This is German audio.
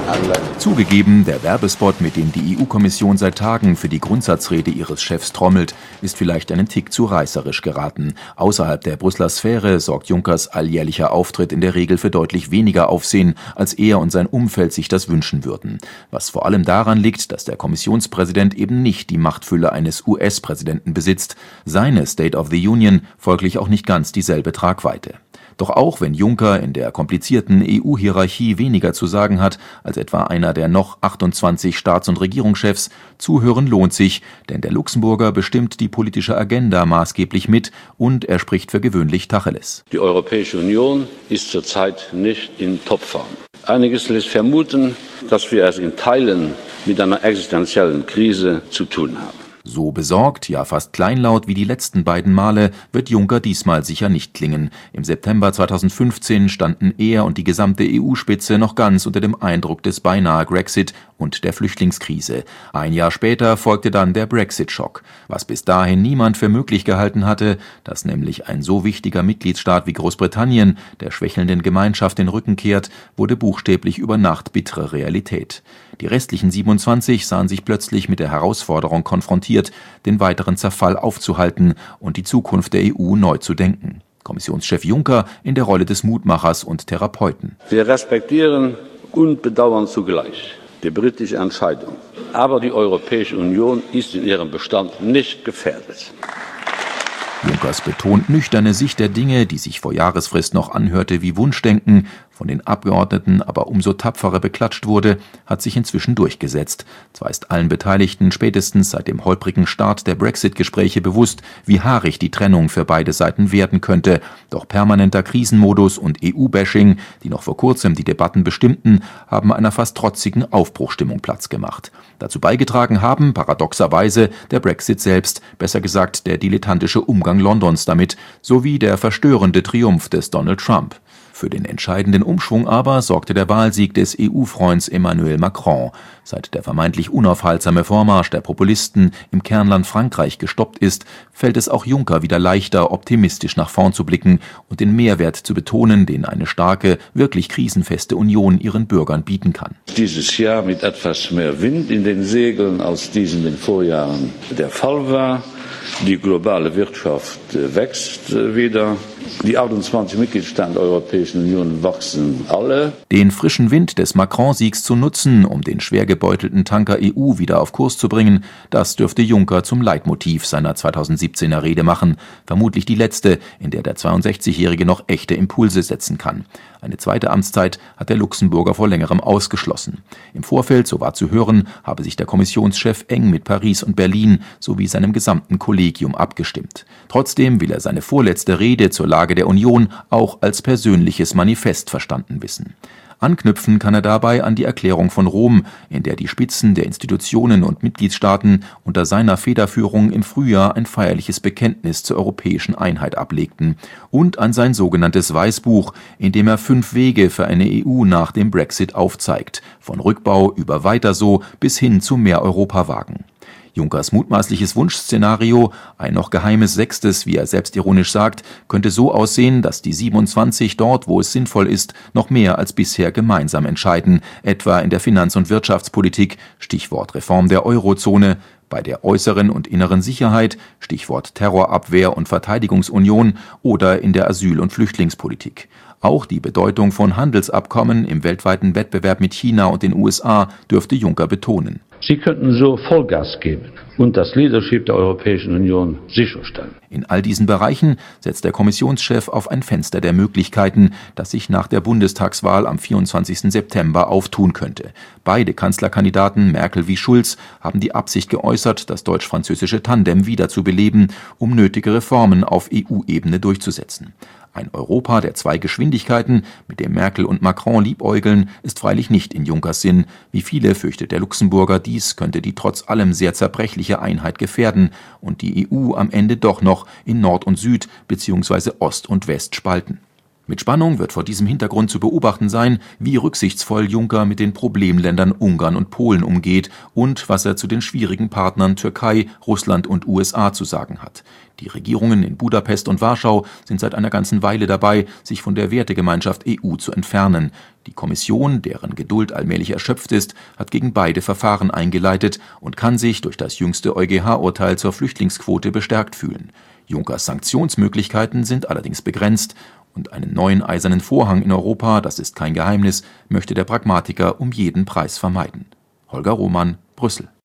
Zugegeben, der Werbespot, mit dem die EU-Kommission seit Tagen für die Grundsatzrede ihres Chefs trommelt, ist vielleicht einen Tick zu reißerisch geraten. Außerhalb der Brüsseler Sphäre sorgt Junckers alljährlicher Auftritt in der Regel für deutlich weniger Aufsehen, als er und sein Umfeld sich das wünschen würden. Was vor allem daran liegt, dass der Kommissionspräsident eben nicht die Machtfülle eines US-Präsidenten besitzt, seine State of the Union folglich auch nicht ganz dieselbe Tragweite. Doch auch wenn Juncker in der komplizierten EU-Hierarchie weniger zu sagen hat als etwa einer der noch 28 Staats- und Regierungschefs, zuhören lohnt sich, denn der Luxemburger bestimmt die politische Agenda maßgeblich mit und er spricht für gewöhnlich Tacheles. Die Europäische Union ist zurzeit nicht in Topform. Einiges lässt vermuten, dass wir es in Teilen mit einer existenziellen Krise zu tun haben. So besorgt, ja fast kleinlaut wie die letzten beiden Male, wird Juncker diesmal sicher nicht klingen. Im September 2015 standen er und die gesamte EU-Spitze noch ganz unter dem Eindruck des beinahe Grexit und der Flüchtlingskrise. Ein Jahr später folgte dann der Brexit-Schock. Was bis dahin niemand für möglich gehalten hatte, dass nämlich ein so wichtiger Mitgliedstaat wie Großbritannien der schwächelnden Gemeinschaft den Rücken kehrt, wurde buchstäblich über Nacht bittere Realität. Die restlichen 27 sahen sich plötzlich mit der Herausforderung konfrontiert, den weiteren Zerfall aufzuhalten und die Zukunft der EU neu zu denken. Kommissionschef Juncker in der Rolle des Mutmachers und Therapeuten. Wir respektieren und bedauern zugleich die britische Entscheidung. Aber die Europäische Union ist in ihrem Bestand nicht gefährdet. Junckers betont nüchterne Sicht der Dinge, die sich vor Jahresfrist noch anhörte wie Wunschdenken, von den Abgeordneten aber umso tapferer beklatscht wurde, hat sich inzwischen durchgesetzt. Zwar ist allen Beteiligten spätestens seit dem holprigen Start der Brexit-Gespräche bewusst, wie haarig die Trennung für beide Seiten werden könnte, doch permanenter Krisenmodus und EU-Bashing, die noch vor kurzem die Debatten bestimmten, haben einer fast trotzigen Aufbruchstimmung Platz gemacht. Dazu beigetragen haben, paradoxerweise, der Brexit selbst, besser gesagt der dilettantische Umgang Londons damit, sowie der verstörende Triumph des Donald Trump. Für den entscheidenden Umschwung aber sorgte der Wahlsieg des EU-Freunds Emmanuel Macron. Seit der vermeintlich unaufhaltsame Vormarsch der Populisten im Kernland Frankreich gestoppt ist, fällt es auch Juncker wieder leichter, optimistisch nach vorn zu blicken und den Mehrwert zu betonen, den eine starke, wirklich krisenfeste Union ihren Bürgern bieten kann. Dieses Jahr mit etwas mehr Wind in den Segeln, als dies in den Vorjahren der Fall war. Die globale Wirtschaft wächst wieder. Die 28 Mitgliedstaaten der Europäischen Union wachsen alle. Den frischen Wind des Macron-Siegs zu nutzen, um den schwer gebeutelten Tanker EU wieder auf Kurs zu bringen, das dürfte Juncker zum Leitmotiv seiner 2017er Rede machen. Vermutlich die letzte, in der 62-Jährige noch echte Impulse setzen kann. Eine zweite Amtszeit hat der Luxemburger vor längerem ausgeschlossen. Im Vorfeld, so war zu hören, habe sich der Kommissionschef eng mit Paris und Berlin sowie seinem gesamten Kollegium abgestimmt. Trotzdem will er seine vorletzte Rede zur Lage der Union auch als persönliches Manifest verstanden wissen. Anknüpfen kann er dabei an die Erklärung von Rom, in der die Spitzen der Institutionen und Mitgliedstaaten unter seiner Federführung im Frühjahr ein feierliches Bekenntnis zur europäischen Einheit ablegten, und an sein sogenanntes Weißbuch, in dem er 5 Wege für eine EU nach dem Brexit aufzeigt, von Rückbau über weiter so bis hin zu mehr Europa wagen. Junckers mutmaßliches Wunschszenario, ein noch geheimes 6., wie er selbstironisch sagt, könnte so aussehen, dass die 27 dort, wo es sinnvoll ist, noch mehr als bisher gemeinsam entscheiden, etwa in der Finanz- und Wirtschaftspolitik, Stichwort Reform der Eurozone, bei der äußeren und inneren Sicherheit, Stichwort Terrorabwehr und Verteidigungsunion, oder in der Asyl- und Flüchtlingspolitik. Auch die Bedeutung von Handelsabkommen im weltweiten Wettbewerb mit China und den USA dürfte Juncker betonen. Sie könnten so Vollgas geben und das Leadership der Europäischen Union sicherstellen. In all diesen Bereichen setzt der Kommissionschef auf ein Fenster der Möglichkeiten, das sich nach der Bundestagswahl am 24. September auftun könnte. Beide Kanzlerkandidaten, Merkel wie Schulz, haben die Absicht geäußert, das deutsch-französische Tandem wiederzubeleben, um nötige Reformen auf EU-Ebene durchzusetzen. Ein Europa der 2 Geschwindigkeiten, mit dem Merkel und Macron liebäugeln, ist freilich nicht in Junckers Sinn. Wie viele fürchtet der Luxemburger, dies könnte die trotz allem sehr zerbrechliche Einheit gefährden und die EU am Ende doch noch in Nord und Süd bzw. Ost und West spalten. Mit Spannung wird vor diesem Hintergrund zu beobachten sein, wie rücksichtsvoll Juncker mit den Problemländern Ungarn und Polen umgeht und was er zu den schwierigen Partnern Türkei, Russland und USA zu sagen hat. Die Regierungen in Budapest und Warschau sind seit einer ganzen Weile dabei, sich von der Wertegemeinschaft EU zu entfernen. Die Kommission, deren Geduld allmählich erschöpft ist, hat gegen beide Verfahren eingeleitet und kann sich durch das jüngste EuGH-Urteil zur Flüchtlingsquote bestärkt fühlen. Junckers Sanktionsmöglichkeiten sind allerdings begrenzt. Und einen neuen eisernen Vorhang in Europa, das ist kein Geheimnis, möchte der Pragmatiker um jeden Preis vermeiden. Holger Roman, Brüssel.